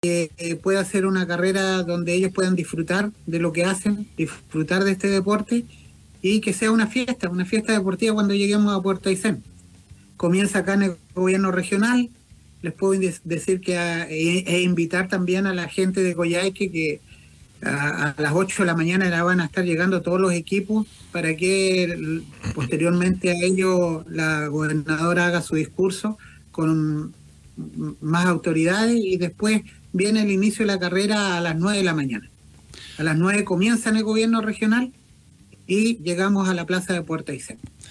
pueda ser una carrera donde ellos puedan disfrutar de lo que hacen, disfrutar de este deporte y que sea una fiesta deportiva cuando lleguemos a Puerto Aysén. Comienza acá en el gobierno regional. Les puedo decir que invitar también a la gente de Coyhaique que a las 8 de la mañana ya van a estar llegando todos los equipos para que posteriormente a ello la gobernadora haga su discurso con más autoridades y después viene el inicio de la carrera a las 9 de la mañana. A las 9 comienza en el gobierno regional y llegamos a la plaza de Puerto Aysén.